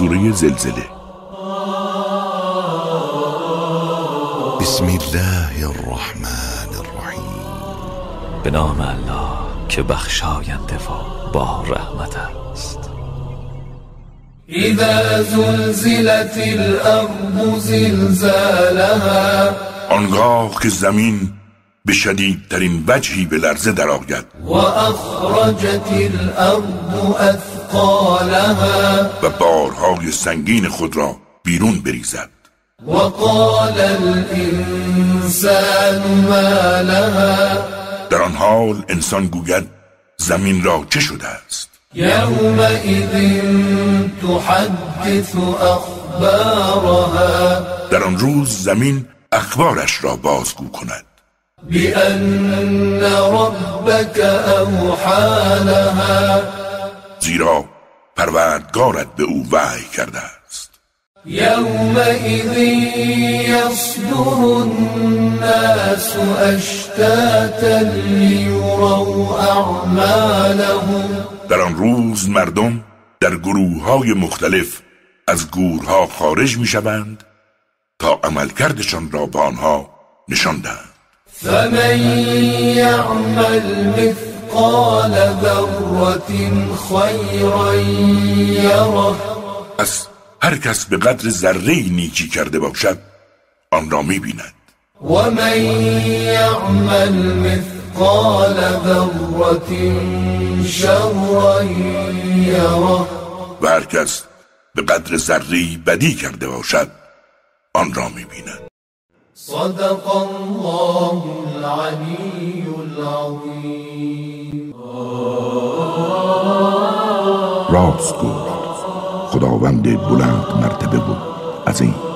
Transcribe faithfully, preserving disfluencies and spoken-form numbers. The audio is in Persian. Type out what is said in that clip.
سوره زلزله. بسم الله الرحمن الرحیم. به نام الله که بخشاینده و با رحمت است. اذا زلزلت الارض زلزالها، آنگاه که زمین به شدیدترین وجهی به لرزه درآید. و اخرجت الارض اثقالها، و بارهای سنگین خود را بیرون بریزد. و قال الانسان ما لها، در آن حال انسان گوید زمین را چه شده است؟ یومئذ تحدث اخبارها، در آن روز زمین اخبارش را بازگو کند. بأن ربك اوحی لها، زیرا پروردگارت به او وحی کرده است. یومئذ یصدر الناس اشتاتا لیروا اعمالهم، در آن روز مردم در گروه‌های مختلف از گورها خارج می‌شوند تا عملکردشان را به آنها نشان دهند. فمن یعمل مثقال ذرة خیرا یره، پس هر کس به قدر ذره‌ای نیکی کرده باشد آن را می‌بیند. و من یعمل مثقال ذرة شرا یره، و هر کس به قدر ذره‌ای بدی کرده باشد آن را می‌بیند. صدق الله العلی العظیم. راست گفت خداوند بلند مرتبه و عظیم.